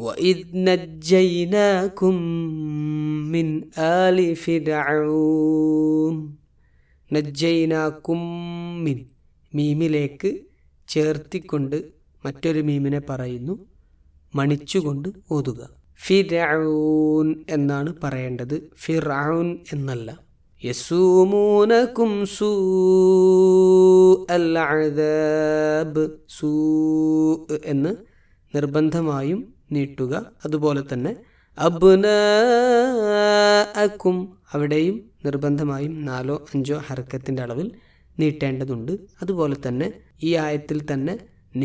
വഇദ് നജ്ജൈനാകും മിൻ ആലി ഫിർഔൻ. നജ്ജൈനാകും മിൻ, മീമിലേക്ക് ചേർത്തിക്കൊണ്ട് മറ്റൊരു മീമിനെ പറയുന്നു, മണിച്ചുകൊണ്ട് ഓതുക. ഫിർഔൻ എന്നാണ് പറയേണ്ടത്, ഫിർഔൻ എന്നല്ല. യസൂമൂനകും സൂഅൽ അദാബ്, സൂ എന്ന് നിർബന്ധമായും നീട്ടുക. അതുപോലെ തന്നെ അബ്നാഅക്കും, അവിടെയും നിർബന്ധമായും 4-5 ഹർക്കത്തിൻ്റെ അളവിൽ നീട്ടേണ്ടതുണ്ട്. അതുപോലെ തന്നെ ഈ ആയത്തിൽ തന്നെ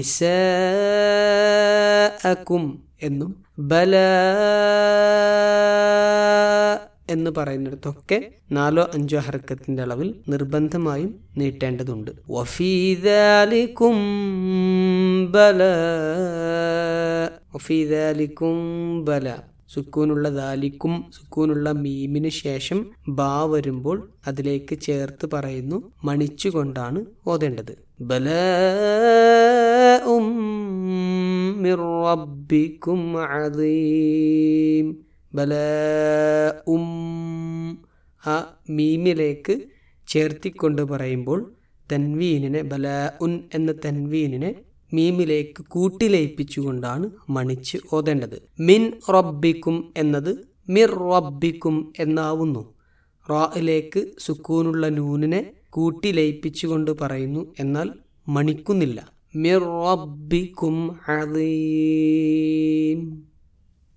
നിസാഅക്കും എന്നും ബലാ എന്ന് പറയുന്നിടത്തൊക്കെ 4-5 ഹർക്കത്തിന്റെ അളവിൽ നിർബന്ധമായും നീട്ടേണ്ടതുണ്ട്. വഫീ ദാലികും ബലാ, വഫീ ദാലികും ബലാ, സുക്കൂനുള്ള ദാലിക്കും, സുക്കൂനുള്ള മീമിന് ശേഷം ബാ വരുമ്പോൾ അതിലേക്ക് ചേർത്ത് പറയുന്നു, മണിച്ചുകൊണ്ടാണ് ഓതേണ്ടത്. ബലാഉം മിർ റബ്ബിക്കും അദീം. ബലാഉം, ആ മീമിലേക്ക് ചേർത്തിക്കൊണ്ട് പറയുമ്പോൾ തൻവീനിനെ, ബലാഉൻ എന്ന തൻവീനിനെ മീമിലേക്ക് കൂട്ടിലയിപ്പിച്ചുകൊണ്ടാണ് മണിച്ച് ഓതേണ്ടത്. മിൻ റബ്ബിക്കും എന്നത് മിർ റബ്ബിക്കും എന്നാവുന്നു. റായിലേക്ക് സുക്കൂനുള്ള നൂനിനെ കൂട്ടിലയിപ്പിച്ചുകൊണ്ട് പറയുന്നു, എന്നാൽ മണിക്കുന്നില്ല. മിർ റബ്ബിക്കും അദീം.